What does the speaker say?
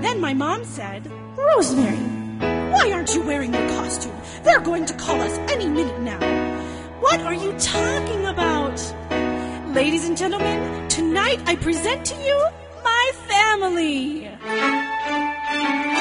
Then my mom said, "Rosemary, why aren't you wearing your costume? They're going to call us any minute now." "What are you talking about?" "Ladies and gentlemen, tonight I present to you my family."